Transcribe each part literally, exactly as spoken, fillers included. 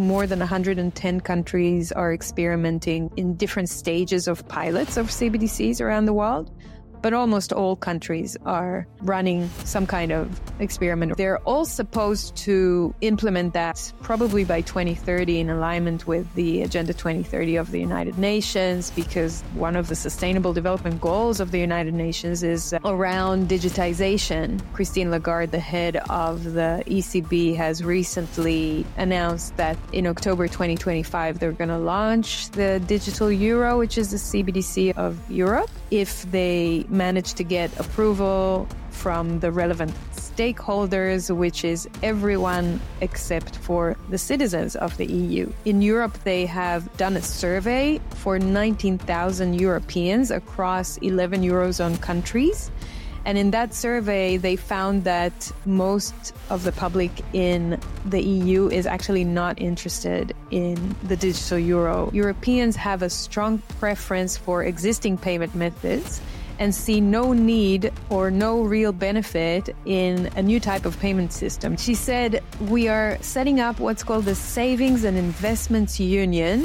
more than one hundred ten countries are experimenting in different stages of pilots of C B D Cs around the world. But almost all countries are running some kind of experiment. They're all supposed to implement that probably by twenty thirty in alignment with the Agenda twenty thirty of the United Nations, because one of the Sustainable Development Goals of the United Nations is around digitization. Christine Lagarde, the head of the E C B, has recently announced that in October twenty twenty-five, they're going to launch the digital euro, which is the C B D C of Europe, if they managed to get approval from the relevant stakeholders, which is everyone except for the citizens of the E U. In Europe, they have done a survey for nineteen thousand Europeans across eleven Eurozone countries. And in that survey, they found that most of the public in the E U is actually not interested in the digital euro. Europeans have a strong preference for existing payment methods and see no need or no real benefit in a new type of payment system. She said, we are setting up what's called the Savings and Investments Union,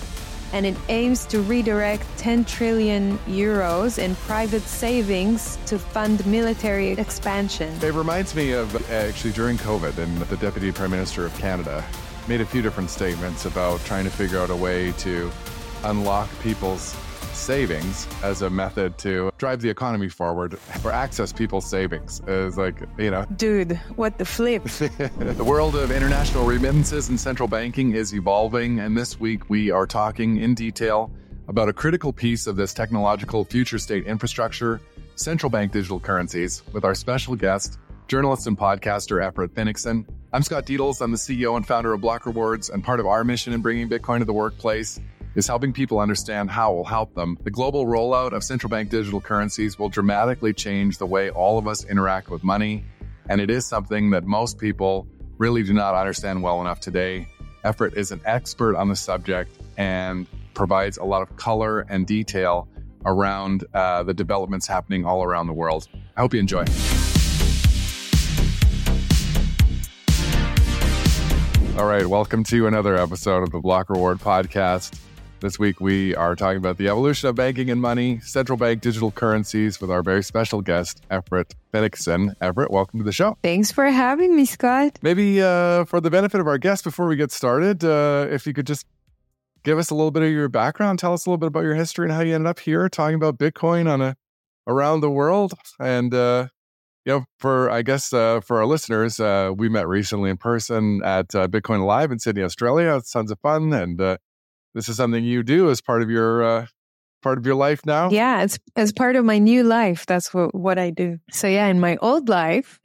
and it aims to redirect ten trillion euros in private savings to fund military expansion. It reminds me of actually during COVID, and the Deputy Prime Minister of Canada made a few different statements about trying to figure out a way to unlock people's savings as a method to drive the economy forward or access people's savings. It's like, you know. Dude, what the flip? The world of international remittances and central banking is evolving, and this week we are talking in detail about a critical piece of this technological future state infrastructure, central bank digital currencies, with our special guest, journalist and podcaster Everett Bennigsen. I'm Scott Dietls. I'm the C E O and founder of Block Rewards, and part of our mission in bringing Bitcoin to the workplace is helping people understand how it will help them. The global rollout of central bank digital currencies will dramatically change the way all of us interact with money, and it is something that most people really do not understand well enough today. Everett is an expert on the subject and provides a lot of color and detail around uh, the developments happening all around the world. I hope you enjoy. All right, welcome to another episode of the Block Reward Podcast. This week, we are talking about the evolution of banking and money, central bank digital currencies, with our very special guest, Everett Bennigsen. Everett, welcome to the show. Thanks for having me, Scott. Maybe uh, for the benefit of our guests, before we get started, uh, if you could just give us a little bit of your background, tell us a little bit about your history and how you ended up here talking about Bitcoin on a around the world. And, uh, you know, for, I guess, uh, for our listeners, uh, we met recently in person at uh, Bitcoin Live in Sydney, Australia. It's tons of fun. And, uh, this is something you do as part of your uh, part of your life now? Yeah, it's as part of my new life. That's what, what I do. So yeah, in my old life,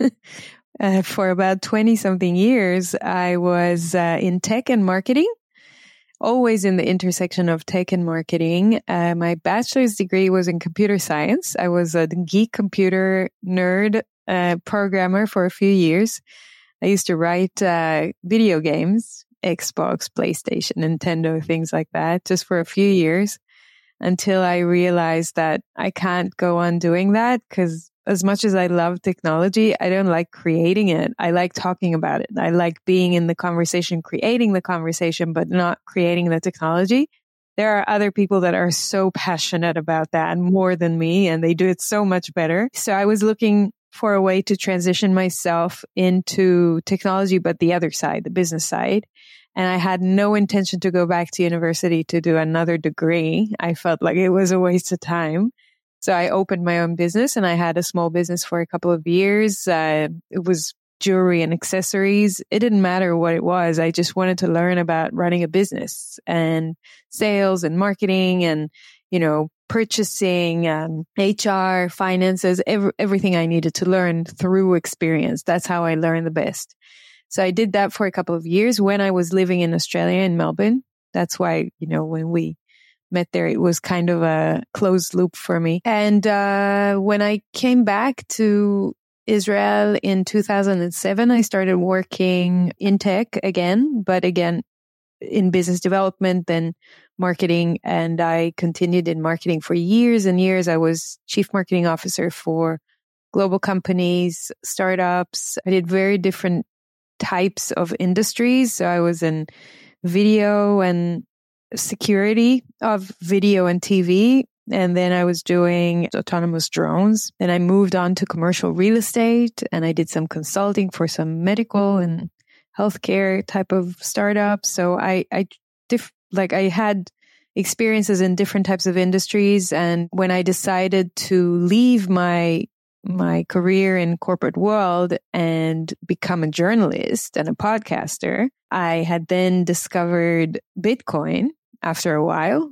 uh, for about twenty-something years, I was uh, in tech and marketing, always in the intersection of tech and marketing. Uh, my bachelor's degree was in computer science. I was a geek computer nerd uh, programmer for a few years. I used to write uh, video games, Xbox, PlayStation, Nintendo, things like that, just for a few years until I realized that I can't go on doing that, because as much as I love technology, I don't like creating it. I like talking about it. I like being in the conversation, creating the conversation, but not creating the technology. There are other people that are so passionate about that more than me, and they do it so much better. So I was looking for a way to transition myself into technology, but the other side, the business side. And I had no intention to go back to university to do another degree. I felt like it was a waste of time. So I opened my own business, and I had a small business for a couple of years. Uh, it was jewelry and accessories. It didn't matter what it was. I just wanted to learn about running a business and sales and marketing and, you know, purchasing, um, H R, finances, every, everything I needed to learn through experience. That's how I learned the best. So I did that for a couple of years when I was living in Australia, in Melbourne. That's why, you know, when we met there, it was kind of a closed loop for me. And uh when I came back to Israel in two thousand seven, I started working in tech again, but again, in business development and marketing. And I continued in marketing for years and years. I was chief marketing officer for global companies, startups. I did very different types of industries. So I was in video and security of video and T V. And then I was doing autonomous drones. Then I moved on to commercial real estate, and I did some consulting for some medical and healthcare type of startups. So I, I, diff- like I had experiences in different types of industries. And when I decided to leave my my career in corporate world and become a journalist and a podcaster, I had then discovered Bitcoin after a while.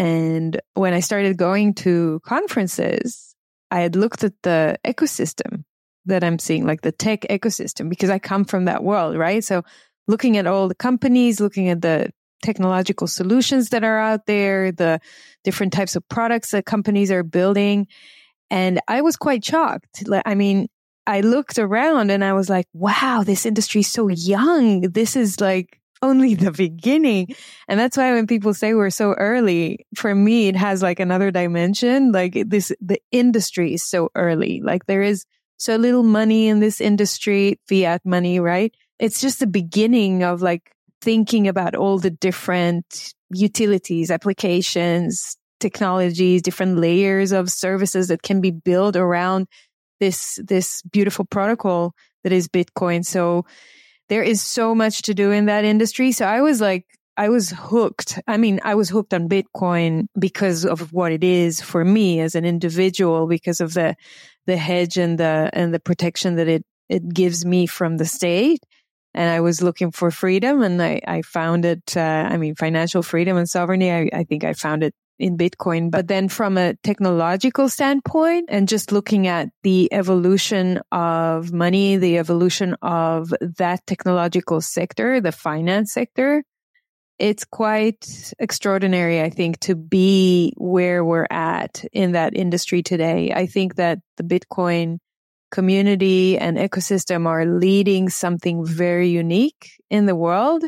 And when I started going to conferences, I had looked at the ecosystem that I'm seeing, like the tech ecosystem, because I come from that world, right? So looking at all the companies, looking at the technological solutions that are out there, the different types of products that companies are building. And I was quite shocked. I mean, I looked around and I was like, wow, this industry is so young. This is like only the beginning. And that's why when people say we're so early, for me, it has like another dimension. Like this, the industry is so early. Like there is so little money in this industry, fiat money, right? It's just the beginning of like thinking about all the different utilities, applications, technologies, different layers of services that can be built around this, this beautiful protocol that is Bitcoin. So there is so much to do in that industry. So I was like, I was hooked. I mean, I was hooked on Bitcoin because of what it is for me as an individual, because of the, the hedge and the, and the protection that it, it gives me from the state. And I was looking for freedom, and I, I found it, uh, I mean, financial freedom and sovereignty. I, I think I found it in Bitcoin. But then from a technological standpoint, and just looking at the evolution of money, the evolution of that technological sector, the finance sector, it's quite extraordinary, I think, to be where we're at in that industry today. I think that the Bitcoin community and ecosystem are leading something very unique in the world.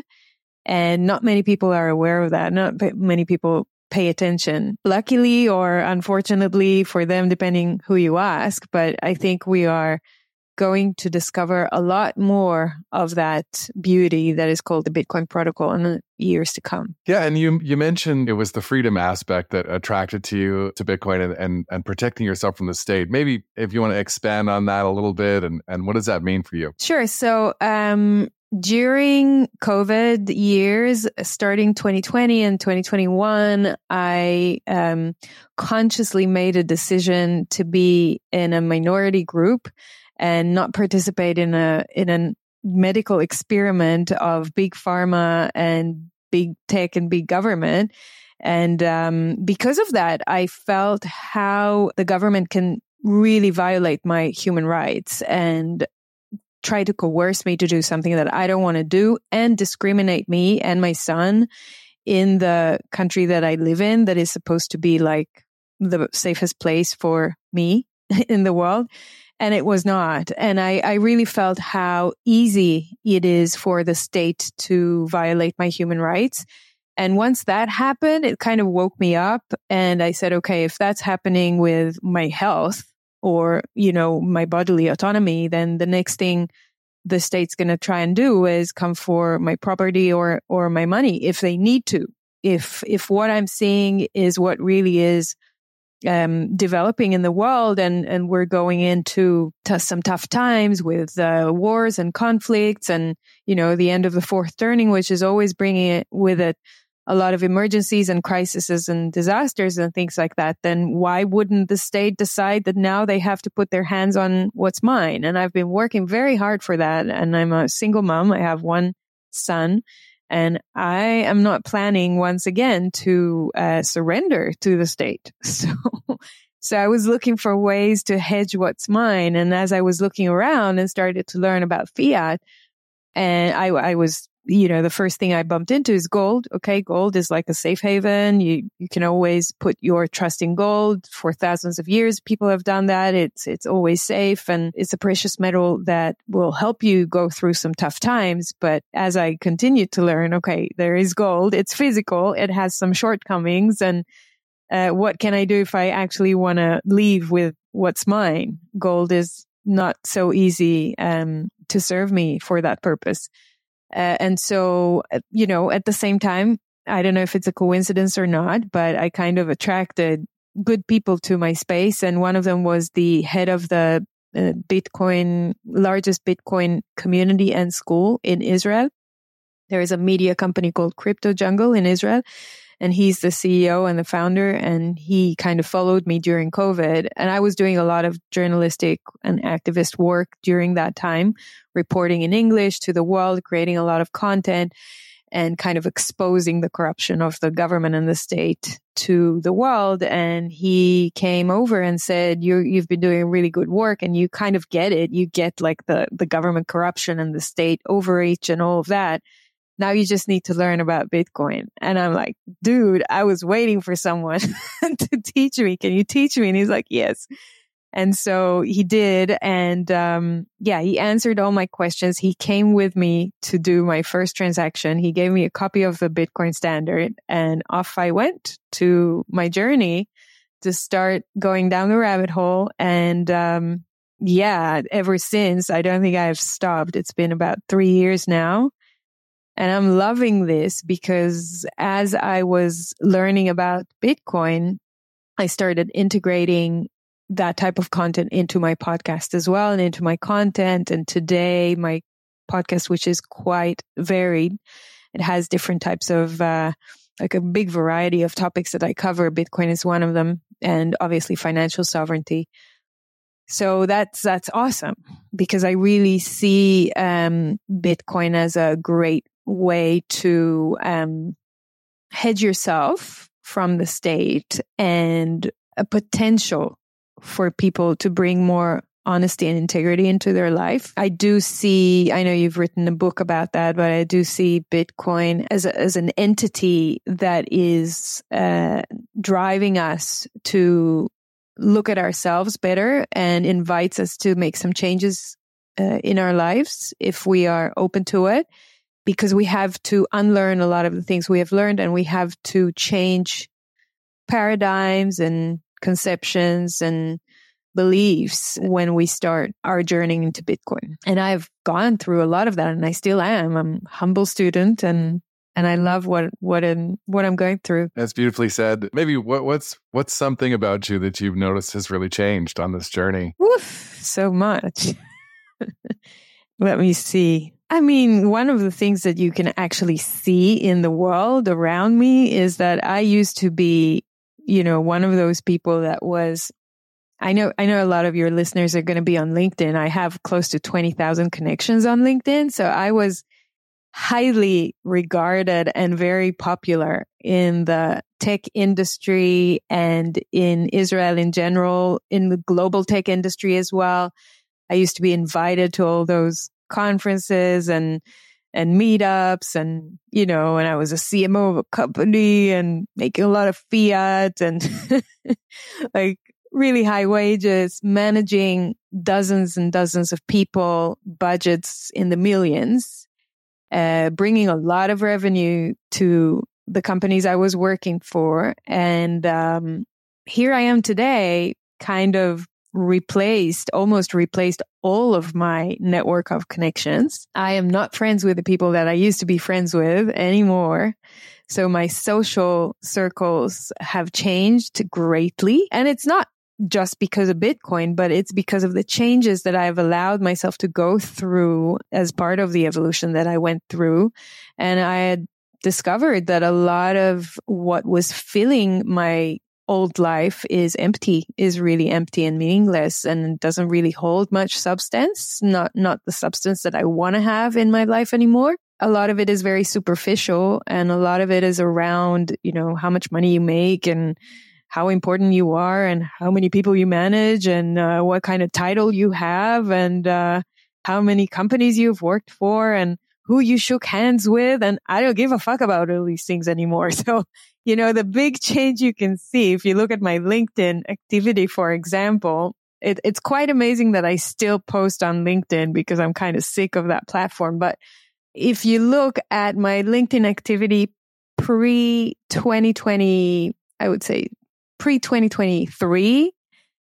And not many people are aware of that. Not many people pay attention, luckily or unfortunately for them, depending who you ask. But I think we are going to discover a lot more of that beauty that is called the Bitcoin protocol in the years to come. Yeah, and you you mentioned it was the freedom aspect that attracted to you to Bitcoin and, and, and protecting yourself from the state. Maybe if you want to expand on that a little bit, and, and what does that mean for you? Sure. So um, during COVID years, starting twenty twenty and twenty twenty-one, I um, consciously made a decision to be in a minority group and not participate in a in a medical experiment of big pharma and big tech and big government. And um, because of that, I felt how the government can really violate my human rights and try to coerce me to do something that I don't want to do, and discriminate me and my son in the country that I live in, that is supposed to be like the safest place for me in the world. And it was not. And I, I really felt how easy it is for the state to violate my human rights. And once that happened, it kind of woke me up. And I said, okay, if that's happening with my health or, you know, my bodily autonomy, then the next thing the state's going to try and do is come for my property or, or my money if they need to. If, if what I'm seeing is what really is Um, developing in the world, and, and we're going into t- some tough times with uh, wars and conflicts, and, you know, the end of the fourth turning, which is always bringing it with it a lot of emergencies and crises and disasters and things like that, then why wouldn't the state decide that now they have to put their hands on what's mine? And I've been working very hard for that. And I'm a single mom. I have one son. And I am not planning once again to uh, surrender to the state. So, so I was looking for ways to hedge what's mine. And as I was looking around and started to learn about fiat, and I, I was, you know, the first thing I bumped into is gold. Okay, gold is like a safe haven. You you can always put your trust in gold. For thousands of years, people have done that. It's it's always safe, and it's a precious metal that will help you go through some tough times. But as I continued to learn, okay, there is gold. It's physical. It has some shortcomings, and uh, what can I do if I actually want to leave with what's mine? Gold is not so easy um, to serve me for that purpose. Uh, and so, you know, at the same time, I don't know if it's a coincidence or not, but I kind of attracted good people to my space. And one of them was the head of the uh, Bitcoin, largest Bitcoin community and school in Israel. There is a media company called Crypto Jungle in Israel, and he's the C E O and the founder. And he kind of followed me during COVID. And I was doing a lot of journalistic and activist work during that time, reporting in English to the world, creating a lot of content, and kind of exposing the corruption of the government and the state to the world. And he came over and said, you, you've been doing really good work and you kind of get it. You get like the, the government corruption and the state overreach and all of that. Now you just need to learn about Bitcoin. And I'm like, dude, I was waiting for someone to teach me. Can you teach me? And he's like, yes. And so he did. And, um, yeah, he answered all my questions. He came with me to do my first transaction. He gave me a copy of the Bitcoin Standard, and off I went to my journey to start going down the rabbit hole. And, um, yeah, ever since, I don't think I've stopped. It's been about three years now. And I'm loving this because as I was learning about Bitcoin, I started integrating that type of content into my podcast as well and into my content. And today my podcast, which is quite varied, it has different types of, uh, like a big variety of topics that I cover. Bitcoin is one of them, and obviously financial sovereignty. So that's, that's awesome because I really see, um, Bitcoin as a great way to, um, hedge yourself from the state and a potential for people to bring more honesty and integrity into their life. I do see, I know you've written a book about that, but I do see Bitcoin as a, as an entity that is uh, driving us to look at ourselves better and invites us to make some changes uh, in our lives if we are open to it, because we have to unlearn a lot of the things we have learned, and we have to change paradigms and conceptions and beliefs when we start our journey into Bitcoin. And I've gone through a lot of that, and I still am. I'm a humble student, and and I love what what in, what I'm going through. That's beautifully said. Maybe what what's what's something about you that you've noticed has really changed on this journey? Oof, so much. Let me see. I mean, one of the things that you can actually see in the world around me is that I used to be, you know, one of those people that was, I know, I know a lot of your listeners are going to be on LinkedIn. I have close to twenty thousand connections on LinkedIn. So I was highly regarded and very popular in the tech industry and in Israel in general, in the global tech industry as well. I used to be invited to all those conferences and and meetups, and, you know, and I was a C M O of a company and making a lot of fiat and like really high wages, managing dozens and dozens of people, budgets in the millions, uh, bringing a lot of revenue to the companies I was working for. And um, here I am today, kind of replaced, almost replaced all of my network of connections. I am not friends with the people that I used to be friends with anymore. So my social circles have changed greatly. And it's not just because of Bitcoin, but it's because of the changes that I've allowed myself to go through as part of the evolution that I went through. And I had discovered that a lot of what was filling my old life is empty, is really empty and meaningless, and doesn't really hold much substance, not, not the substance that I want to have in my life anymore. A lot of it is very superficial, and a lot of it is around, you know, how much money you make and how important you are and how many people you manage and uh, what kind of title you have and uh, how many companies you've worked for and who you shook hands with. And I don't give a fuck about all these things anymore. So, you know, the big change you can see if you look at my LinkedIn activity, for example, it, it's quite amazing that I still post on LinkedIn because I'm kind of sick of that platform. But if you look at my LinkedIn activity pre twenty twenty, I would say pre twenty twenty-three,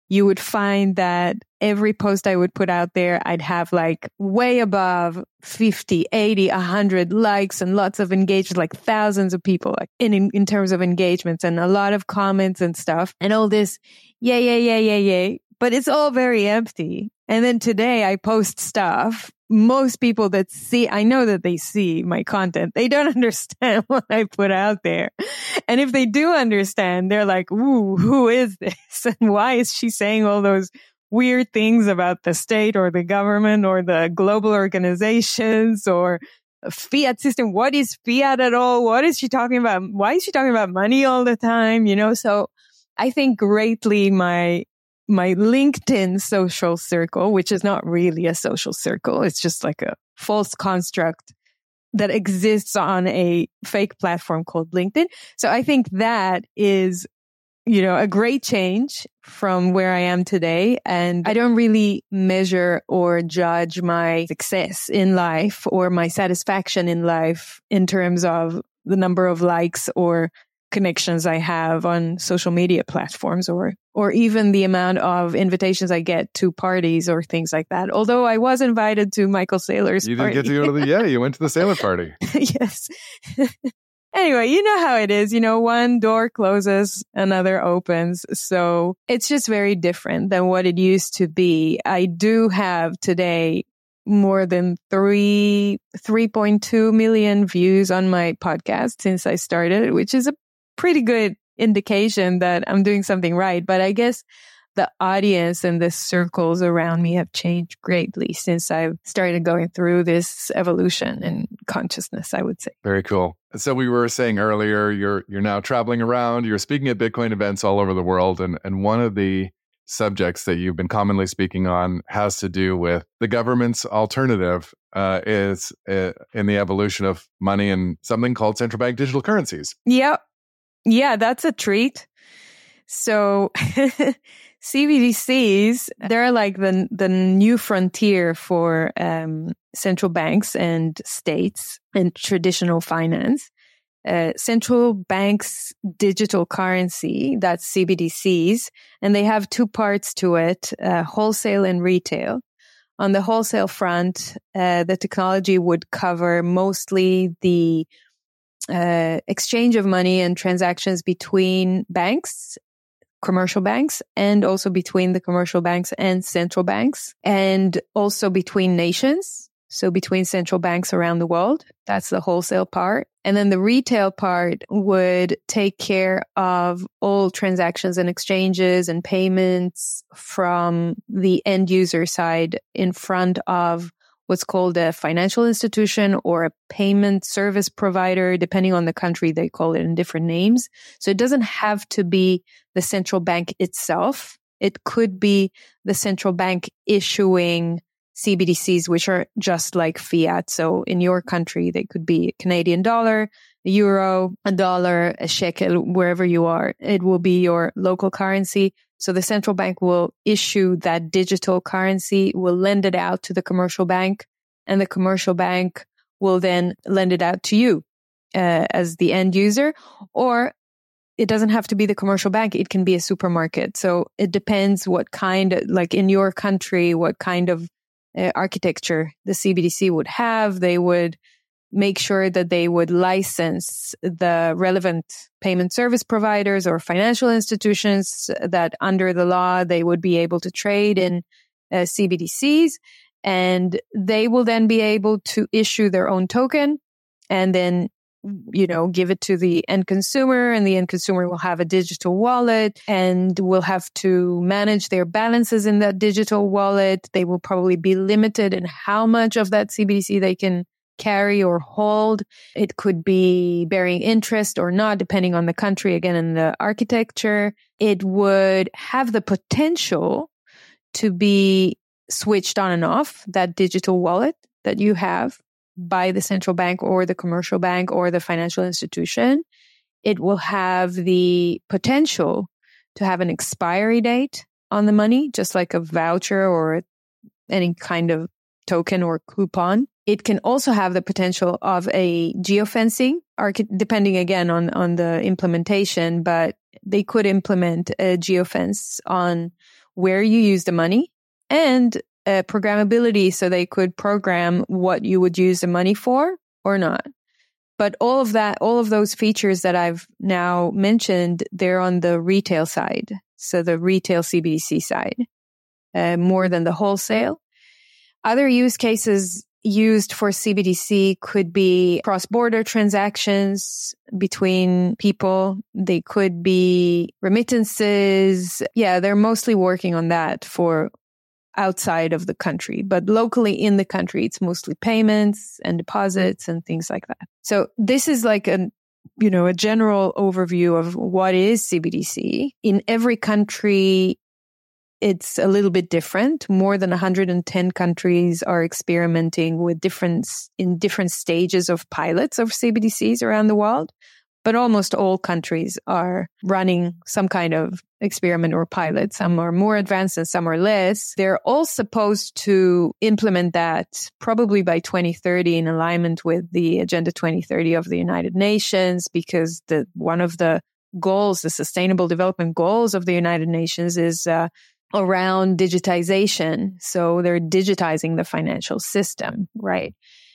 you would find that every post I would put out there, I'd have like way above fifty, eighty, one hundred likes and lots of engagement, like thousands of people like in, in, in terms of engagements and a lot of comments and stuff and all this, yay, yay, yay, yay, yay. But it's all very empty. And then today I post stuff. Most people that see, I know that they see my content. They don't understand what I put out there. And if they do understand, they're like, ooh, who is this? And why is she saying all those weird things about the state or the government or the global organizations or fiat system? What is fiat at all? What is she talking about? Why is she talking about money all the time? You know, so I think greatly my my LinkedIn social circle, which is not really a social circle. It's just like a false construct that exists on a fake platform called LinkedIn. So I think that is, you know, a great change from where I am today. And I don't really measure or judge my success in life or my satisfaction in life in terms of the number of likes or connections I have on social media platforms or or even the amount of invitations I get to parties or things like that. Although I was invited to Michael Saylor's You didn't party. get to go to the, yeah, you went to the Saylor party. Yes. Anyway, you know how it is. You know, one door closes, another opens. So it's just very different than what it used to be. I do have today more than three, three point two million views on my podcast since I started, which is a pretty good indication that I'm doing something right. But I guess the audience and the circles around me have changed greatly since I've started going through this evolution in consciousness, I would say. Very cool. So we were saying earlier, you're you're now traveling around, you're speaking at Bitcoin events all over the world. And, and one of the subjects that you've been commonly speaking on has to do with the government's alternative uh, is uh, in the evolution of money and something called central bank digital currencies. Yep. Yeah, that's a treat. So C B D Cs, they're like the the new frontier for um, central banks and states and traditional finance. Uh, central banks' digital currency, that's C B D Cs, and they have two parts to it, uh, wholesale and retail. On the wholesale front, uh, the technology would cover mostly the Uh, exchange of money and transactions between banks, commercial banks, and also between the commercial banks and central banks, and also between nations. So between central banks around the world. That's the wholesale part. And then the retail part would take care of all transactions and exchanges and payments from the end user side in front of what's called a financial institution or a payment service provider. Depending on the country, they call it in different names. So it doesn't have to be the central bank itself. It could be the central bank issuing C B D Cs, which are just like fiat. So in your country, they could be a Canadian dollar, a euro, a dollar, a shekel, wherever you are. It will be your local currency. So the central bank will issue that digital currency, will lend it out to the commercial bank, and the commercial bank will then lend it out to you uh, as the end user. Or it doesn't have to be the commercial bank. It can be a supermarket. So it depends what kind, like in your country, what kind of uh, architecture the C B D C would have. They would make sure that they would license the relevant payment service providers or financial institutions that under the law, they would be able to trade in uh, C B D Cs, and they will then be able to issue their own token and then, you know, give it to the end consumer, and the end consumer will have a digital wallet and will have to manage their balances in that digital wallet. They will probably be limited in how much of that C B D C they can carry or hold. It could be bearing interest or not, depending on the country, again, and the architecture. It would have the potential to be switched on and off, that digital wallet that you have by the central bank or the commercial bank or the financial institution. It will have the potential to have an expiry date on the money, just like a voucher or any kind of token or coupon. It can also have the potential of a geofencing, depending again on, on the implementation, but they could implement a geofence on where you use the money and uh, programmability, so they could program what you would use the money for or not. But all of that, all of those features that I've now mentioned, they're on the retail side. So the retail C B D C side, uh, more than the wholesale. Other use cases used for C B D C could be cross-border transactions between people. They could be remittances. Yeah, they're mostly working on that for outside of the country, but locally in the country, it's mostly payments and deposits and things like that. So this is like a, you know, a general overview of what is C B D C. In every country, it's a little bit different. More than one hundred ten countries are experimenting with different, in different stages of pilots of C B D Cs around the world. But almost all countries are running some kind of experiment or pilot. Some are more advanced and some are less. They're all supposed to implement that probably by twenty thirty in alignment with the Agenda twenty thirty of the United Nations, because the one of the goals, the Sustainable Development Goals of the United Nations is uh, around digitization. So they're digitizing the financial system, right?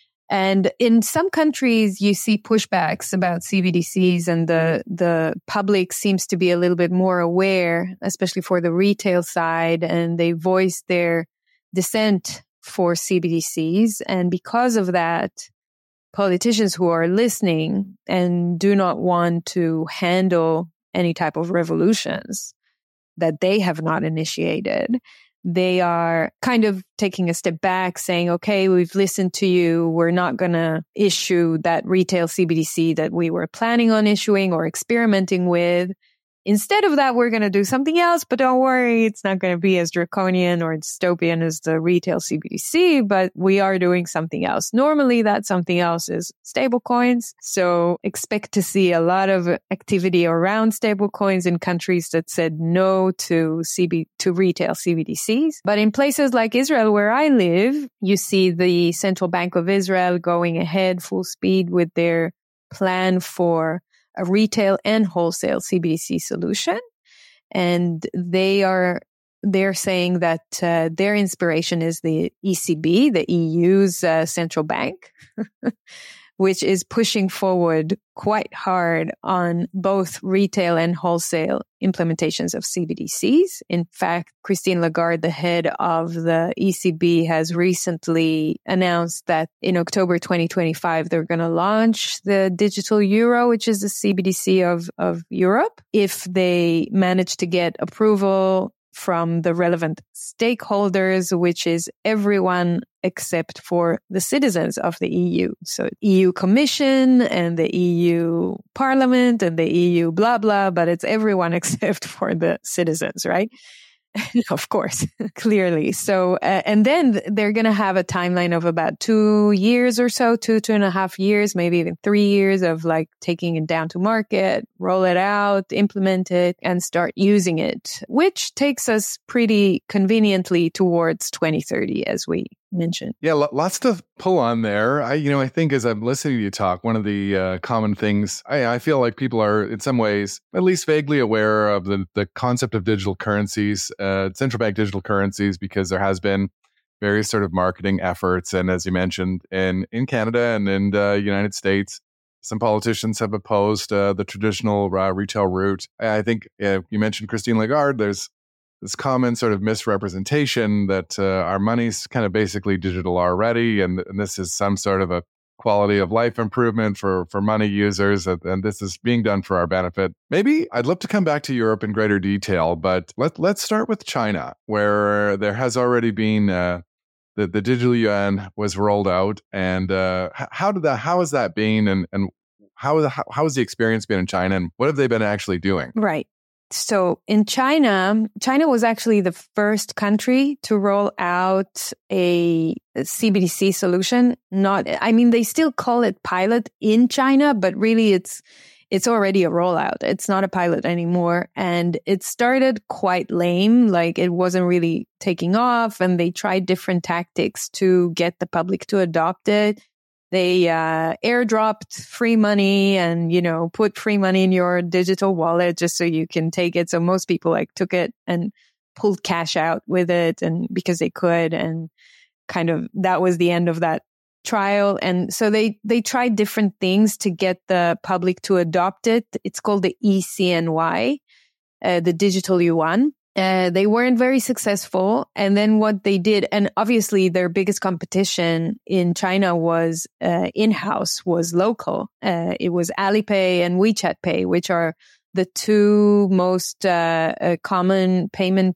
And in some countries, you see pushbacks about C B D Cs, and the, the public seems to be a little bit more aware, especially for the retail side, and they voice their dissent for C B D Cs. And because of that, politicians who are listening and do not want to handle any type of revolutions that they have not initiated, they are kind of taking a step back, saying, okay, we've listened to you. We're not going to issue that retail C B D C that we were planning on issuing or experimenting with. Instead of that, we're going to do something else, but don't worry, it's not going to be as draconian or dystopian as the retail C B D C, but we are doing something else. Normally, that something else is stablecoins. So expect to see a lot of activity around stablecoins in countries that said no to C B, to retail C B D Cs. But in places like Israel, where I live, you see the Central Bank of Israel going ahead full speed with their plan for a retail and wholesale C B D C solution. And they are, they're saying that uh, their inspiration is the E C B, the E U's uh, central bank, which is pushing forward quite hard on both retail and wholesale implementations of C B D Cs. In fact, Christine Lagarde, the head of the E C B, has recently announced that in October twenty twenty-five, they're going to launch the digital euro, which is the C B D C of, of Europe, if they manage to get approval from the relevant stakeholders, which is everyone except for the citizens of the E U. So E U Commission and the E U Parliament and the E U blah, blah, but it's everyone except for the citizens, right? Of course, clearly. So, uh, and then they're going to have a timeline of about two years or so, two, two and a half years, maybe even three years of like taking it down to market, roll it out, implement it, and start using it, which takes us pretty conveniently towards twenty thirty, as we mentioned. Yeah, lots to pull on there. I, you know, I think as I'm listening to you talk, one of the uh, common things, I, I feel like people are in some ways at least vaguely aware of the, the concept of digital currencies, uh, central bank digital currencies, because there has been various sort of marketing efforts. And as you mentioned, in, in Canada and in the United States, some politicians have opposed uh, the traditional uh, retail route. I, I think uh, you mentioned Christine Lagarde. There's this common sort of misrepresentation that uh, our money's kind of basically digital already, and, and this is some sort of a quality of life improvement for, for money users, and, and this is being done for our benefit. Maybe I'd love to come back to Europe in greater detail, but let, let's start with China, where there has already been uh, the, the digital yuan was rolled out, and uh, how did that? How has that been, and and how how how has the experience been in China, and what have they been actually doing? Right. So in China, China was actually the first country to roll out a C B D C solution. Not, I mean, they still call it pilot in China, but really it's, it's already a rollout. It's not a pilot anymore. And it started quite lame. Like it wasn't really taking off, and they tried different tactics to get the public to adopt it. They uh, airdropped free money and, you know, put free money in your digital wallet just so you can take it. So most people like took it and pulled cash out with it and because they could, and kind of that was the end of that trial. And so they, they tried different things to get the public to adopt it. It's called the E C N Y, uh, the digital yuan. Uh, they weren't very successful. And then what they did, and obviously their biggest competition in China was uh, in-house, was local. Uh, it was Alipay and WeChat Pay, which are the two most uh, uh, common payment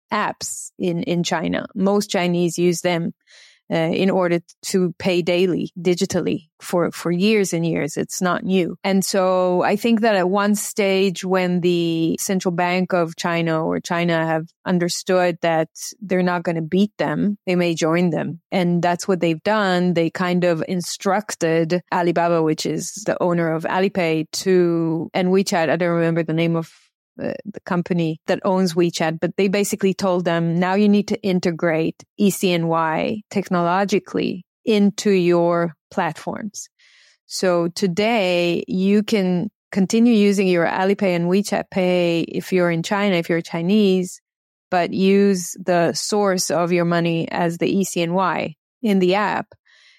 apps in, in China. Most Chinese use them uh, in order to pay daily, digitally, for, for years and years. It's not new. And so I think that at one stage when the Central Bank of China or China have understood that they're not going to beat them, they may join them. And that's what they've done. They kind of instructed Alibaba, which is the owner of Alipay, to, and WeChat, I don't remember the name of Uh, the company that owns WeChat, but they basically told them, now you need to integrate E C N Y technologically into your platforms. So today you can continue using your Alipay and WeChat Pay if you're in China, if you're Chinese, but use the source of your money as the E C N Y in the app.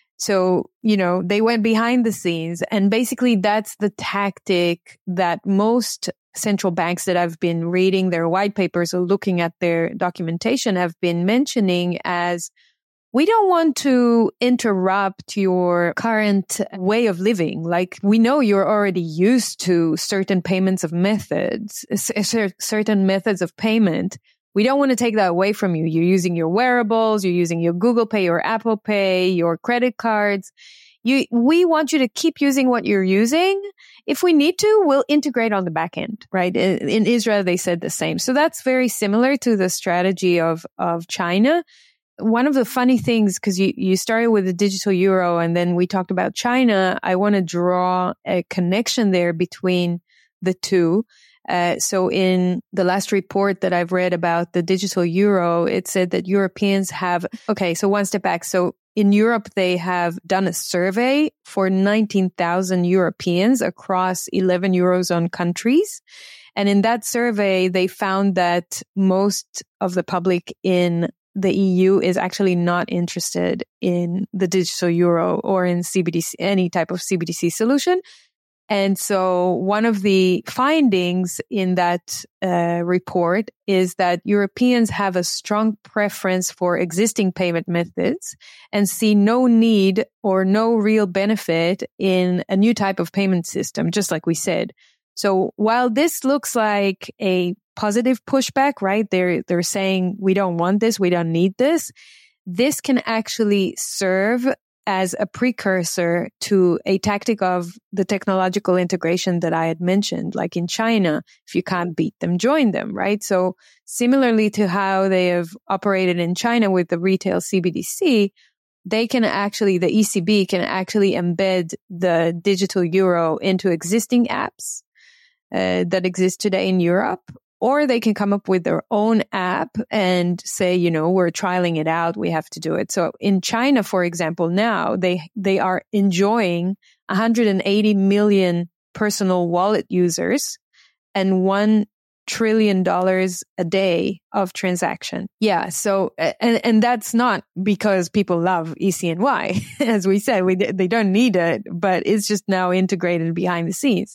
So, you know, they went behind the scenes, and basically that's the tactic that most central banks that I've been reading their white papers or looking at their documentation have been mentioning as, we don't want to interrupt your current way of living. Like, we know you're already used to certain payments of methods, certain methods of payment. We don't want to take that away from you. You're using your wearables, you're using your Google Pay or Apple Pay, your credit cards. You, we want you to keep using what you're using. If we need to, we'll integrate on the back end, right? In, in Israel, they said the same. So that's very similar to the strategy of, of China. One of the funny things, because you, you started with the digital euro and then we talked about China, I want to draw a connection there between the two. Uh, so in the last report that I've read about the digital euro, it said that Europeans have, okay, so one step back. So in Europe, they have done a survey for nineteen thousand Europeans across eleven Eurozone countries. And in that survey, they found that most of the public in the E U is actually not interested in the digital euro or in C B D C, any type of C B D C solution. And so one of the findings in that uh, report is that Europeans have a strong preference for existing payment methods and see no need or no real benefit in a new type of payment system, just like we said. So while this looks like a positive pushback, right? They're, they're saying, we don't want this, we don't need this. This can actually serve as a precursor to a tactic of the technological integration that I had mentioned. Like in China, if you can't beat them, join them, right? So similarly to how they have operated in China with the retail C B D C, they can actually, the E C B can actually embed the digital euro into existing apps uh, that exist today in Europe. Or they can come up with their own app and say, you know, we're trialing it out. We have to do it. So in China, for example, now they, they are enjoying one hundred eighty million personal wallet users and one trillion dollars a day of transaction. Yeah. So, and, and that's not because people love E C N Y. As we said, we, they don't need it, but it's just now integrated behind the scenes.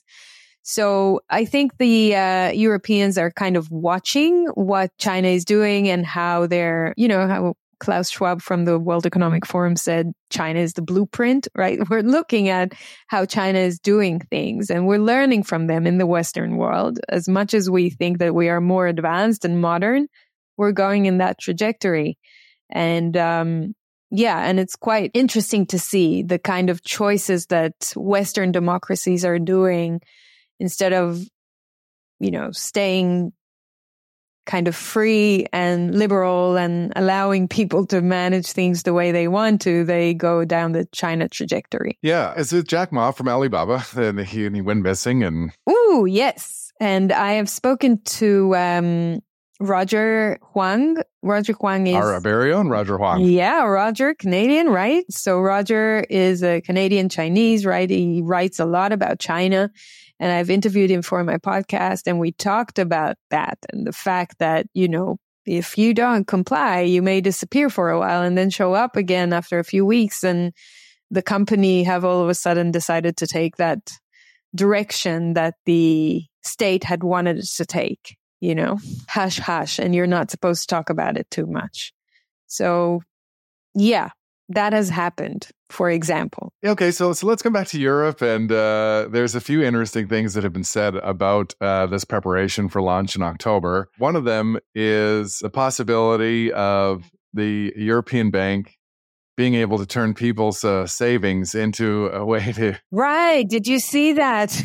So I think the uh, Europeans are kind of watching what China is doing and how they're, you know, how Klaus Schwab from the World Economic Forum said China is the blueprint, right? We're looking at how China is doing things and we're learning from them in the Western world. As much as we think that we are more advanced and modern, we're going in that trajectory. And, um, yeah, and it's quite interesting to see the kind of choices that Western democracies are doing. Instead of, you know, staying kind of free and liberal and allowing people to manage things the way they want to, they go down the China trajectory. Yeah. Is it Jack Ma from Alibaba? And he, and he went missing and... Ooh, yes. And I have spoken to um, Roger Huang. Roger Huang is... Our very own Roger Huang. Yeah, Roger, Canadian, right? So Roger is a Canadian Chinese, right? He writes a lot about China. And I've interviewed him for my podcast and we talked about that and the fact that, you know, If you don't comply, you may disappear for a while and then show up again after a few weeks. And the company have all of a sudden decided to take that direction that the state had wanted it to take, you know, hush, hush. And you're not supposed to talk about it too much. So yeah, that has happened, for example. Okay, so so let's come back to Europe. And uh, there's a few interesting things that have been said about uh, this preparation for launch in October. One of them is the possibility of the European Bank being able to turn people's uh, savings into a way to... Right. Did you see that?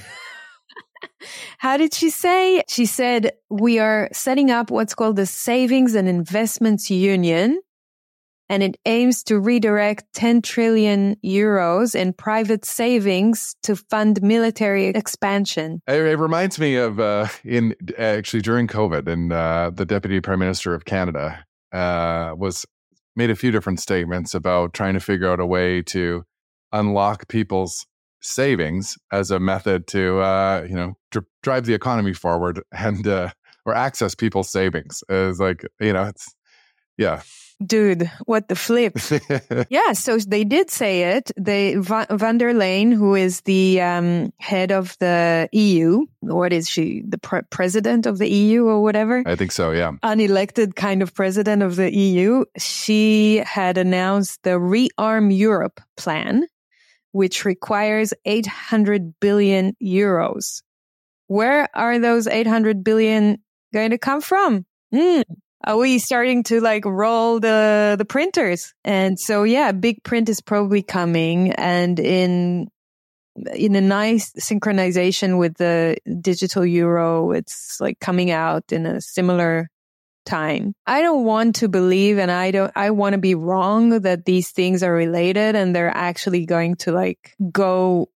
How did she say? She said, we are setting up what's called the Savings and Investments Union, and it aims to redirect ten trillion euros in private savings to fund military expansion. It, it reminds me of uh, in actually during COVID, and uh, the Deputy Prime Minister of Canada uh, was made a few different statements about trying to figure out a way to unlock people's savings as a method to uh, you know dr- drive the economy forward and uh, or access people's savings. It's like, you know, it's yeah. Dude, what the flip? Yeah, so they did say it. They Va- van der Leyen, who is the um, head of the E U, what is she? The pre- president of the E U or whatever? I think so, yeah. Unelected kind of president of the E U. She had announced the Rearm Europe plan, which requires eight hundred billion euros. Where are those eight hundred billion going to come from? Mm. Are we starting to like roll the, the printers? And so, yeah, big print is probably coming, and in, in a nice synchronization with the digital euro, it's like coming out in a similar time. I don't want to believe, and I don't, I want to be wrong that these things are related and they're actually going to like go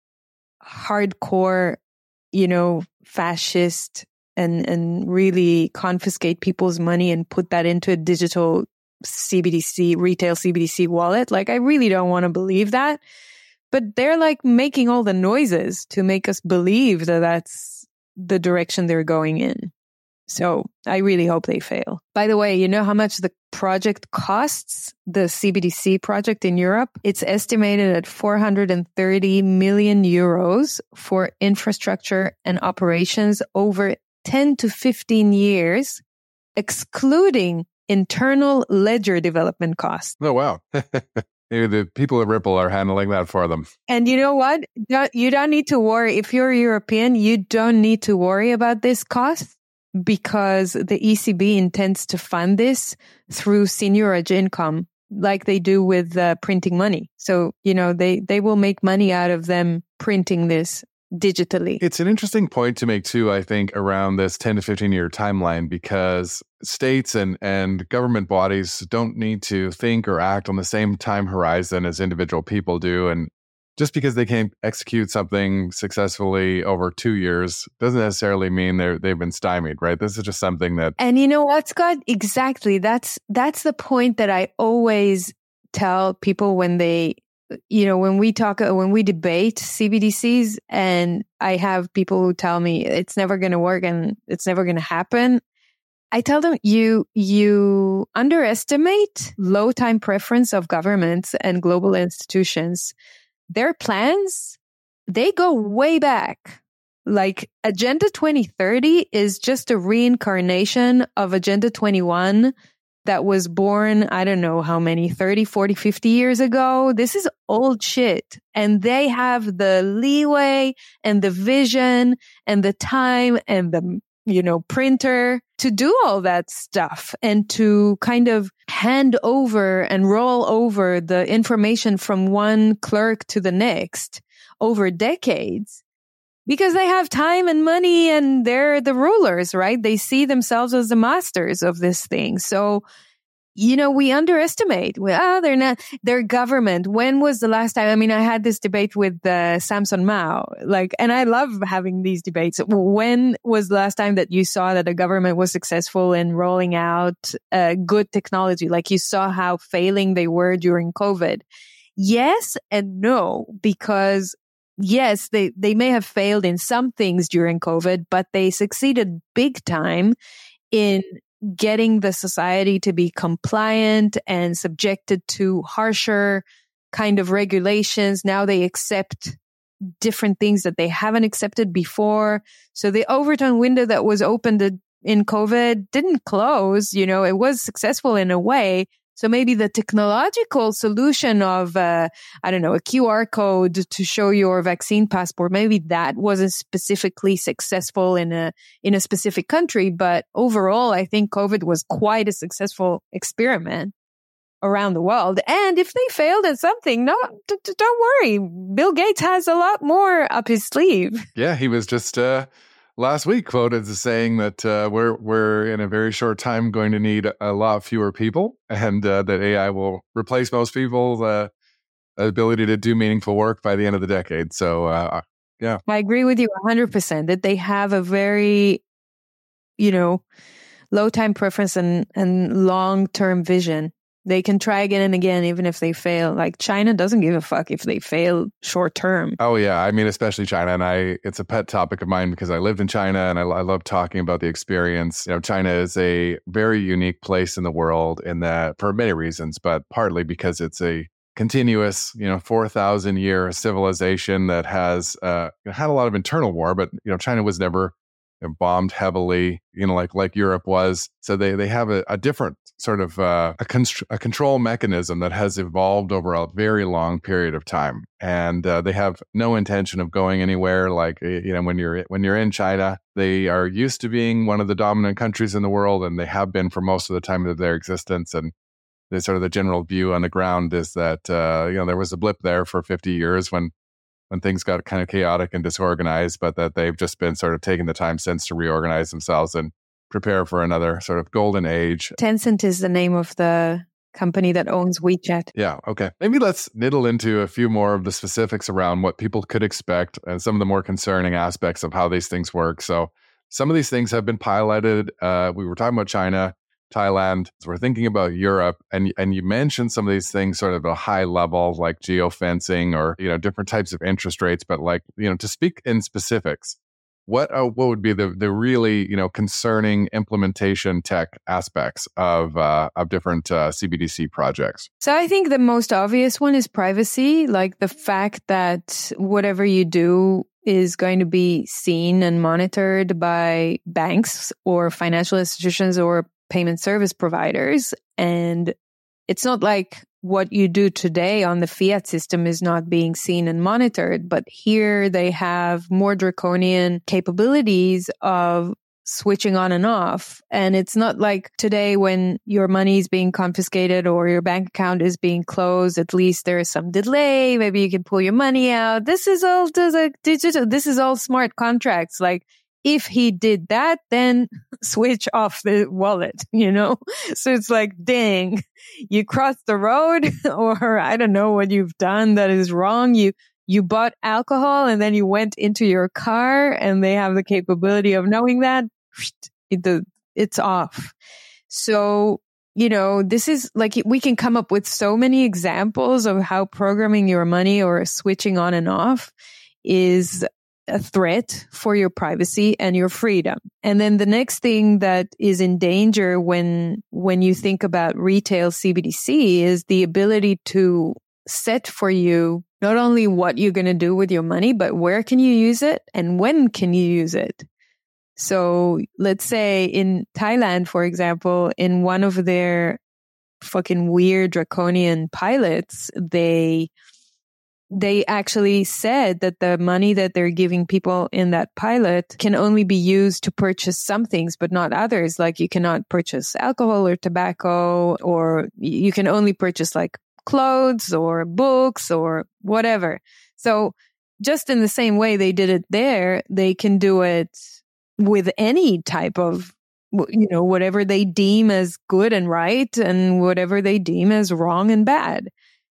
hardcore, you know, fascist and, and really confiscate people's money and put that into a digital C B D C, retail C B D C wallet. Like, I really don't want to believe that, but they're like making all the noises to make us believe that that's the direction they're going in. So I really hope they fail. By the way, you know how much the project costs, the C B D C project in Europe? It's estimated at four hundred thirty million euros for infrastructure and operations over ten to fifteen years, excluding internal ledger development costs. Oh, wow. Maybe the people at Ripple are handling that for them. And you know what? You don't need to worry. If you're European, you don't need to worry about this cost, because the E C B intends to fund this through seigniorage income, like they do with uh, printing money. So, you know, they, they will make money out of them printing this digitally. It's an interesting point to make, too, I think, around this ten to fifteen year timeline, because states and, and government bodies don't need to think or act on the same time horizon as individual people do. And just because they can't execute something successfully over two years doesn't necessarily mean they're, they've been stymied, right? This is just something that... And you know what, Scott? Exactly. That's, that's the point that I always tell people when they, you know, when we talk, when we debate C B D Cs, and I have people who tell me it's never going to work and it's never going to happen. I tell them, you, you underestimate low time preference of governments and global institutions. Their plans, they go way back. Like Agenda twenty thirty is just a reincarnation of Agenda twenty-one that was born, I don't know how many, thirty, forty, fifty years ago. This is old shit. And they have the leeway and the vision and the time and the, you know, printer to do all that stuff and to kind of hand over and roll over the information from one clerk to the next over decades, because they have time and money and they're the rulers, right? They see themselves as the masters of this thing. So, you know, we underestimate. Well, oh, they're not, their government. When was the last time? I mean, I had this debate with uh, Samson Mao, like, and I love having these debates. When was the last time that you saw that a government was successful in rolling out uh, good technology? Like, you saw how failing they were during COVID. Yes and no, because yes, they, they may have failed in some things during COVID, but they succeeded big time in getting the society to be compliant and subjected to harsher kind of regulations. Now they accept different things that they haven't accepted before. So the Overton window that was opened in COVID didn't close. You know, it was successful in a way. So maybe the technological solution of, uh, I don't know, a Q R code to show your vaccine passport, maybe that wasn't specifically successful in a, in a specific country. But overall, I think COVID was quite a successful experiment around the world. And if they failed at something, no, d- d- don't worry. Bill Gates has a lot more up his sleeve. Yeah, he was just, uh, last week quoted as saying that uh, we're we're in a very short time going to need a lot fewer people, and uh, that A I will replace most people's uh, ability to do meaningful work by the end of the decade. So, uh, yeah, I agree with you one hundred percent that they have a very, you know, low time preference and and long term vision. They can try again and again, even if they fail. Like China doesn't give a fuck if they fail short term. Oh, yeah. I mean, especially China. And I, it's a pet topic of mine because I lived in China and I, I love talking about the experience. You know, China is a very unique place in the world in that for many reasons, but partly because it's a continuous, you know, four thousand year civilization that has uh, had a lot of internal war, but, you know, China was never bombed heavily, you know, like like Europe was. So they they have a, a different sort of uh, a, const- a control mechanism that has evolved over a very long period of time, and uh, they have no intention of going anywhere. Like you know, when you're when you're in China, they are used to being one of the dominant countries in the world, and they have been for most of the time of their existence. And the sort of the general view on the ground is that uh, you know there was a blip there for fifty years when. when things got kind of chaotic and disorganized, but that they've just been sort of taking the time since to reorganize themselves and prepare for another sort of golden age. Tencent is the name of the company that owns WeChat. Yeah, okay. Maybe let's niddle into a few more of the specifics around what people could expect and some of the more concerning aspects of how these things work. So some of these things have been piloted. Uh, we were talking about China, Thailand. So we're thinking about Europe, and and you mentioned some of these things sort of at a high level, like geofencing or you know different types of interest rates. But like you know, to speak in specifics, what uh, what would be the the really you know concerning implementation tech aspects of uh, of different uh, C B D C projects? So I think the most obvious one is privacy, like the fact that whatever you do is going to be seen and monitored by banks or financial institutions or payment service providers. And it's not like what you do today on the fiat system is not being seen and monitored, but here they have more draconian capabilities of switching on and off. And it's not like today when your money is being confiscated or your bank account is being closed, at least there is some delay. Maybe you can pull your money out. This is all digital. This is all smart contracts. Like, if he did that, then switch off the wallet, you know? So it's like, dang, you crossed the road or I don't know what you've done that is wrong. You, you bought alcohol and then you went into your car and they have the capability of knowing that it, it's off. So, you know, this is like, we can come up with so many examples of how programming your money or switching on and off is a threat for your privacy and your freedom. And then the next thing that is in danger when when you think about retail C B D C is the ability to set for you not only what you're going to do with your money, but where can you use it and when can you use it. So let's say in Thailand, for example, in one of their fucking weird draconian pilots, they They actually said that the money that they're giving people in that pilot can only be used to purchase some things, but not others. Like you cannot purchase alcohol or tobacco, or you can only purchase like clothes or books or whatever. So just in the same way they did it there, they can do it with any type of, you know, whatever they deem as good and right and whatever they deem as wrong and bad.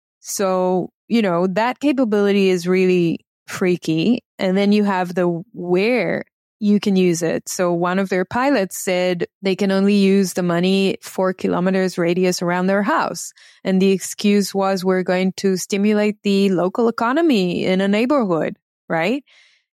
So, you know, that capability is really freaky. And then you have the where you can use it. So one of their pilots said they can only use the money four kilometers radius around their house. And the excuse was we're going to stimulate the local economy in a neighborhood, right?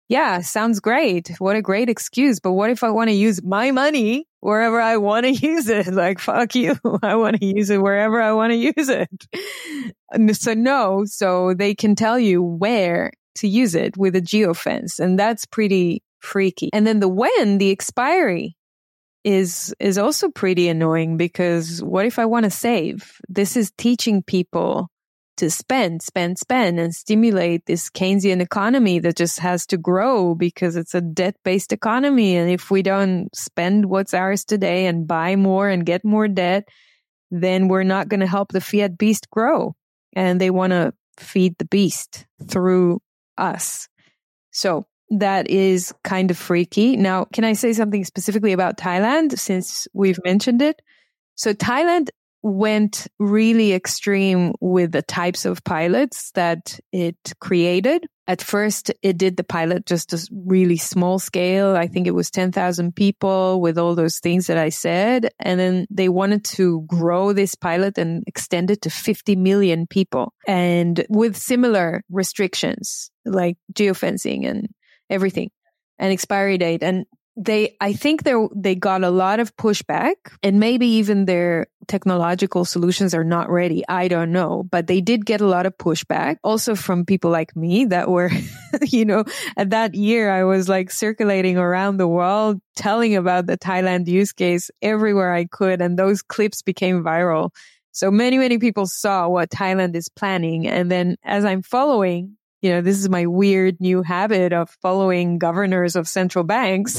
yeah, sounds great. What a great excuse. But what if I want to use my money wherever I want to use it? Like, fuck you. I want to use it wherever I want to use it. And so no, so they can tell you where to use it with a geofence. And that's pretty freaky. And then the when, the expiry is, is also pretty annoying, because what if I want to save? This is teaching people to spend, spend, spend, and stimulate this Keynesian economy that just has to grow because it's a debt-based economy. And if we don't spend what's ours today and buy more and get more debt, then we're not going to help the fiat beast grow. And they want to feed the beast through us. So that is kind of freaky. Now, can I say something specifically about Thailand, since we've mentioned it? So Thailand went really extreme with the types of pilots that it created. At first, it did the pilot just a really small scale. I think it was ten thousand people with all those things that I said. And then they wanted to grow this pilot and extend it to fifty million people, and with similar restrictions like geofencing and everything and expiry date. And They, I think they they got a lot of pushback, and maybe even their technological solutions are not ready. I don't know, but they did get a lot of pushback also from people like me that were, you know, at that year I was like circulating around the world telling about the Thailand use case everywhere I could, and those clips became viral. So many, many people saw what Thailand is planning. And then as I'm following, you know, this is my weird new habit of following governors of central banks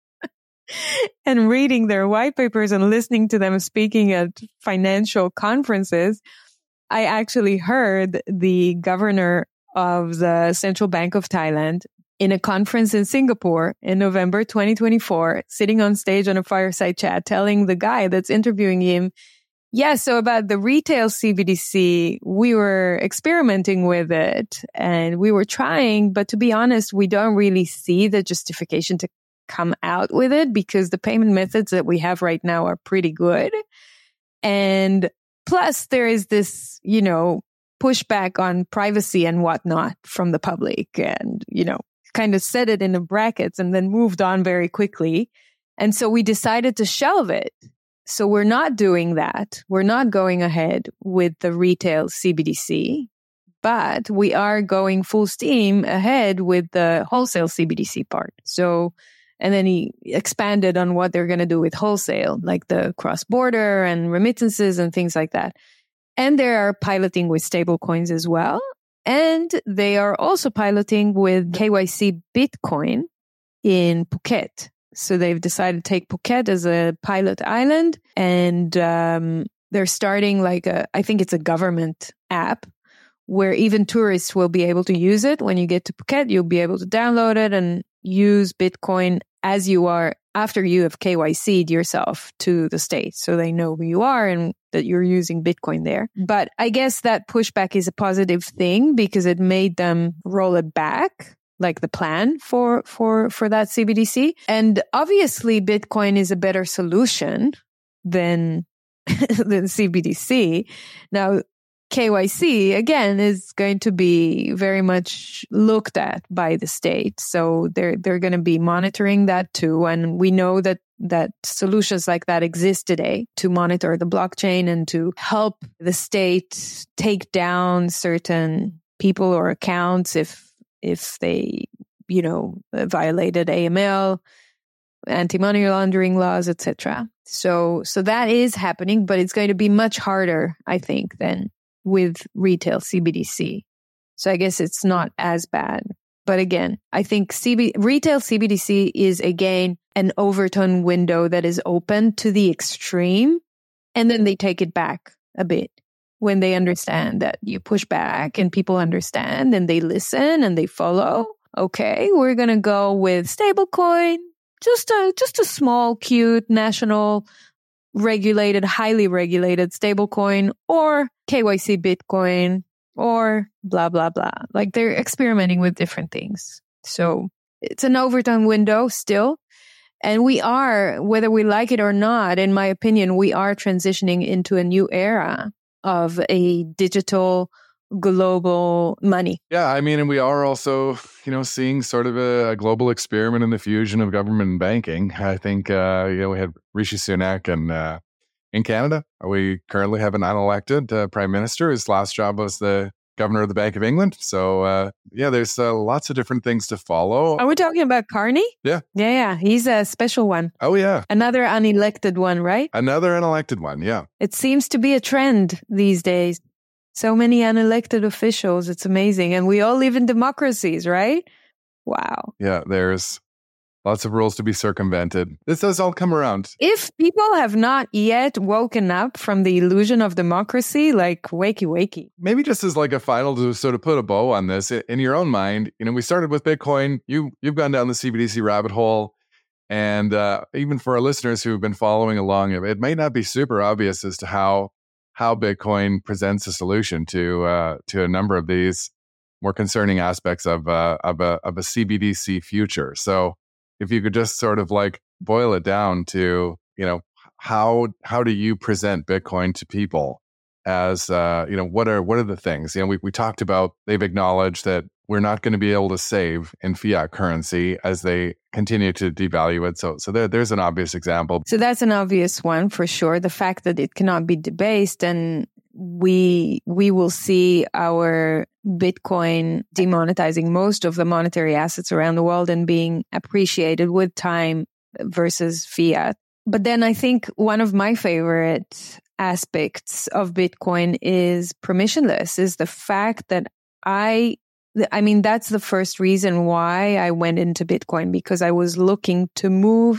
and reading their white papers and listening to them speaking at financial conferences. I actually heard the governor of the Central Bank of Thailand in a conference in Singapore in November twenty twenty-four, sitting on stage on a fireside chat, telling the guy that's interviewing him, yeah, so about the retail C B D C, we were experimenting with it and we were trying, but to be honest, we don't really see the justification to come out with it because the payment methods that we have right now are pretty good. And plus there is this, you know, pushback on privacy and whatnot from the public, and, you know, kind of set it in the brackets and then moved on very quickly. And so we decided to shelve it. So we're not doing that. We're not going ahead with the retail C B D C, but we are going full steam ahead with the wholesale C B D C part. So, and then he expanded on what they're going to do with wholesale, like the cross-border and remittances and things like that. And they are piloting with stablecoins as well. And they are also piloting with K Y C Bitcoin in Phuket. So they've decided to take Phuket as a pilot island, and um, they're starting like a, I think it's a government app where even tourists will be able to use it. When you get to Phuket, you'll be able to download it and use Bitcoin as you are after you have K Y C'd yourself to the state. So they know who you are and that you're using Bitcoin there. But I guess that pushback is a positive thing because it made them roll it back, like the plan for, for, for that C B D C. And obviously Bitcoin is a better solution than, than C B D C. Now, K Y C again is going to be very much looked at by the state. So they're, they're going to be monitoring that too. And we know that, that solutions like that exist today to monitor the blockchain and to help the state take down certain people or accounts if, if they, you know, violated A M L, anti-money laundering laws, et cetera. So, so that is happening, but it's going to be much harder, I think, than with retail C B D C. So I guess it's not as bad. But again, I think C B, retail C B D C is again an overtone window that is open to the extreme, and then they take it back a bit when they understand that you push back and people understand and they listen and they follow. Okay, we're going to go with stablecoin, just a, just a small, cute, national, regulated, highly regulated stablecoin, or K Y C Bitcoin, or blah, blah, blah. Like they're experimenting with different things. So it's an overtone window still. And we are, whether we like it or not, in my opinion, we are transitioning into a new era of a digital global money. Yeah, I mean, and we are also, you know, seeing sort of a, a global experiment in the fusion of government and banking. I think, uh, you know, we had Rishi Sunak and uh, in Canada, we currently have an unelected uh, prime minister. His last job was the governor of the Bank of England. So, uh, yeah, there's uh, lots of different things to follow. Are we talking about Carney? Yeah. Yeah, yeah. He's a special one. Oh, yeah. Another unelected one, right? Another unelected one, yeah. It seems to be a trend these days. So many unelected officials. It's amazing. And we all live in democracies, right? Wow. Yeah, there's lots of rules to be circumvented. This does all come around. If people have not yet woken up from the illusion of democracy, like wakey wakey. Maybe just as like a final to sort of put a bow on this, in your own mind, you know, we started with Bitcoin. You, you've gone down the C B D C rabbit hole. And uh, even for our listeners who've been following along, it might not be super obvious as to how how Bitcoin presents a solution to uh, to a number of these more concerning aspects of uh, of a of a C B D C future. So, if you could just sort of like boil it down to, you know, how how do you present Bitcoin to people as uh, you know, what are what are the things? You know, we we talked about, they've acknowledged that we're not going to be able to save in fiat currency as they continue to devalue it. So, so there, there's an obvious example. So that's an obvious one for sure. The fact that it cannot be debased, and we we will see our Bitcoin demonetizing most of the monetary assets around the world and being appreciated with time versus fiat. But then I think one of my favorite aspects of Bitcoin is permissionless, is the fact that I I mean, that's the first reason why I went into Bitcoin, because I was looking to move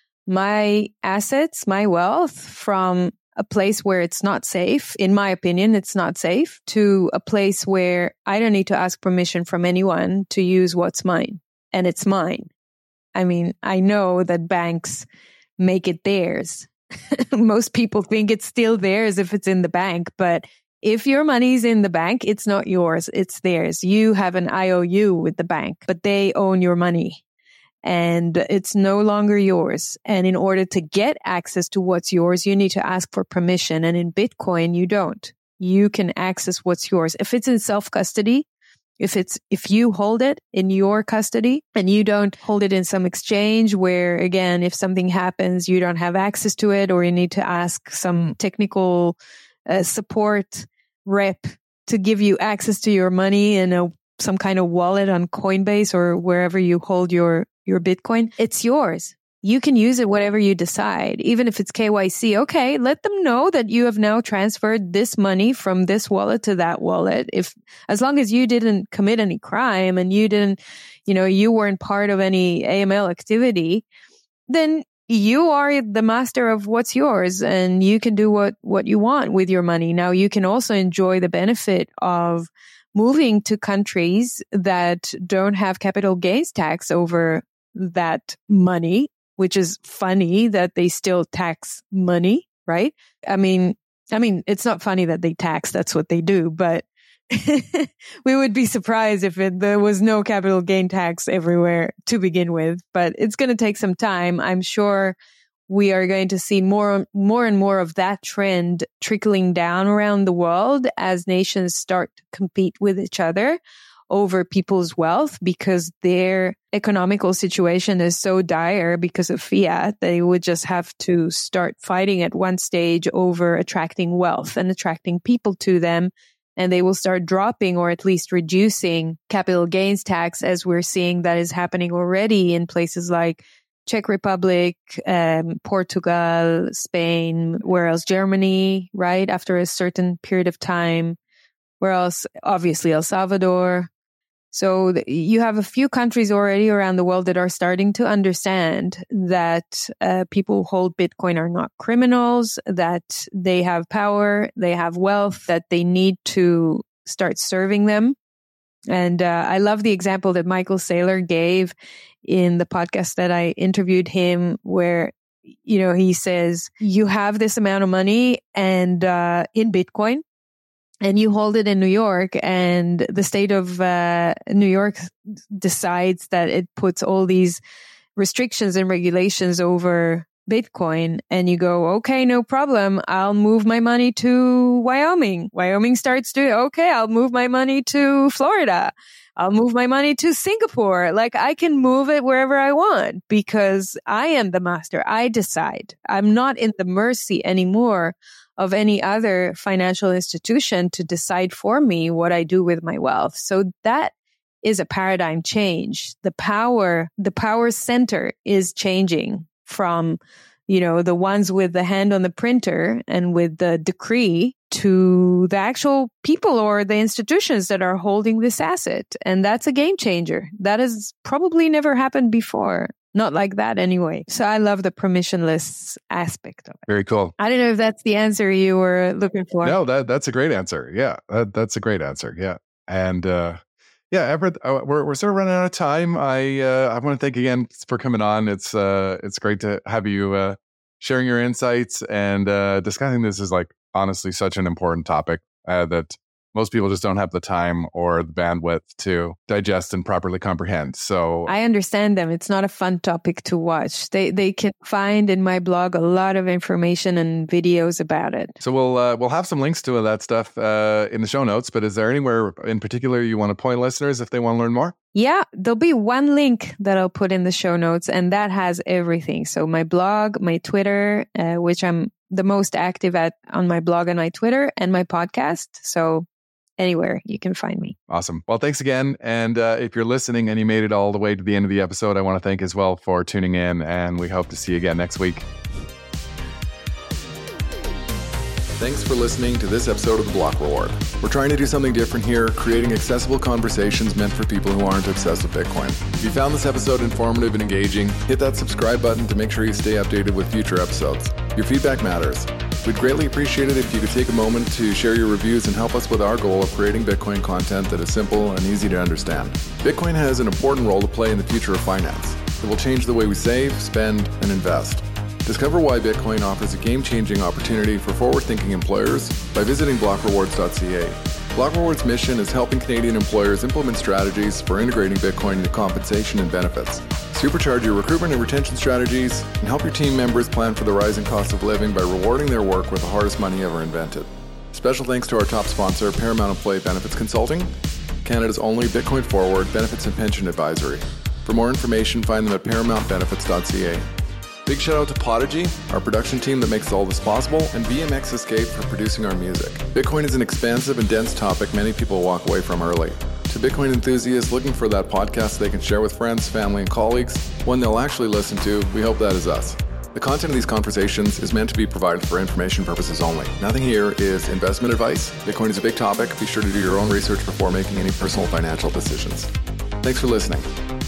my assets, my wealth from a place where it's not safe. In my opinion, it's not safe, to a place where I don't need to ask permission from anyone to use what's mine. And it's mine. I mean, I know that banks make it theirs. Most people think it's still theirs if it's in the bank, but if your money's in the bank, it's not yours, it's theirs. You have an I O U with the bank, but they own your money and it's no longer yours. And in order to get access to what's yours, you need to ask for permission. And in Bitcoin, you don't. You can access what's yours. If it's in self-custody, if it's, if you hold it in your custody and you don't hold it in some exchange where, again, if something happens, you don't have access to it, or you need to ask some technical uh, support rep to give you access to your money in a some kind of wallet on Coinbase or wherever you hold your your Bitcoin, it's yours. You can use it whatever you decide, even if it's K Y C. Okay, let them know that you have now transferred this money from this wallet to that wallet. If, as long as you didn't commit any crime and you didn't, you know, you weren't part of any A M L activity, then you are the master of what's yours and you can do what, what you want with your money. Now, you can also enjoy the benefit of moving to countries that don't have capital gains tax over that money, which is funny that they still tax money, right? I mean, I mean, it's not funny that they tax, that's what they do, but we would be surprised if it, there was no capital gain tax everywhere to begin with, but it's going to take some time. I'm sure we are going to see more, more and more of that trend trickling down around the world as nations start to compete with each other over people's wealth, because their economical situation is so dire because of fiat. They would just have to start fighting at one stage over attracting wealth and attracting people to them. And they will start dropping or at least reducing capital gains tax, as we're seeing that is happening already in places like Czech Republic, um, Portugal, Spain, where else? Germany, right? After a certain period of time. Where else? Obviously, El Salvador. So th- you have a few countries already around the world that are starting to understand that uh, people who hold Bitcoin are not criminals, that they have power, they have wealth, that they need to start serving them. And uh, I love the example that Michael Saylor gave in the podcast that I interviewed him, where, you know, he says, you have this amount of money and uh, in Bitcoin, and you hold it in New York, and the state of uh, New York decides that it puts all these restrictions and regulations over Bitcoin and you go, okay, no problem. I'll move my money to Wyoming. Wyoming starts doing, okay, I'll move my money to Florida. I'll move my money to Singapore. Like I can move it wherever I want because I am the master. I decide. I'm not in the mercy anymore of any other financial institution to decide for me what I do with my wealth. So that is a paradigm change. The power, the power center is changing from, you know, the ones with the hand on the printer and with the decree to the actual people or the institutions that are holding this asset. And that's a game changer. That has probably never happened before. Not like that anyway. So I love the permissionless aspect of it. Very cool. I don't know if that's the answer you were looking for. No, that that's a great answer. Yeah, that, that's a great answer. Yeah. And uh, yeah, Everett, uh, we're we're sort of running out of time. I uh, I want to thank again for coming on. It's uh it's great to have you uh, sharing your insights and uh, discussing this is like honestly such an important topic uh, that most people just don't have the time or the bandwidth to digest and properly comprehend. So I understand them. It's not a fun topic to watch. They they can find in my blog a lot of information and videos about it. So we'll uh, we'll have some links to that stuff uh, in the show notes. But is there anywhere in particular you want to point listeners if they want to learn more? Yeah, there'll be one link that I'll put in the show notes, and that has everything. So my blog, my Twitter, uh, which I'm the most active at on my blog and my Twitter, and my podcast. So anywhere you can find me. Awesome. Well, thanks again. And uh, if you're listening and you made it all the way to the end of the episode, I want to thank as well for tuning in, and we hope to see you again next week. Thanks for listening to this episode of The Block Reward. We're trying to do something different here, creating accessible conversations meant for people who aren't obsessed with Bitcoin. If you found this episode informative and engaging, hit that subscribe button to make sure you stay updated with future episodes. Your feedback matters. We'd greatly appreciate it if you could take a moment to share your reviews and help us with our goal of creating Bitcoin content that is simple and easy to understand. Bitcoin has an important role to play in the future of finance. It will change the way we save, spend, and invest. Discover why Bitcoin offers a game-changing opportunity for forward-thinking employers by visiting block rewards dot c a. Block Rewards' mission is helping Canadian employers implement strategies for integrating Bitcoin into compensation and benefits, supercharge your recruitment and retention strategies, and help your team members plan for the rising cost of living by rewarding their work with the hardest money ever invented. Special thanks to our top sponsor, Paramount Employee Benefits Consulting, Canada's only Bitcoin forward benefits and pension advisory. For more information, find them at paramount benefits dot c a. Big shout out to Podigy, our production team that makes all this possible, and B M X Escape for producing our music. Bitcoin is an expansive and dense topic many people walk away from early. To Bitcoin enthusiasts looking for that podcast they can share with friends, family, and colleagues, one they'll actually listen to, we hope that is us. The content of these conversations is meant to be provided for information purposes only. Nothing here is investment advice. Bitcoin is a big topic. Be sure to do your own research before making any personal financial decisions. Thanks for listening.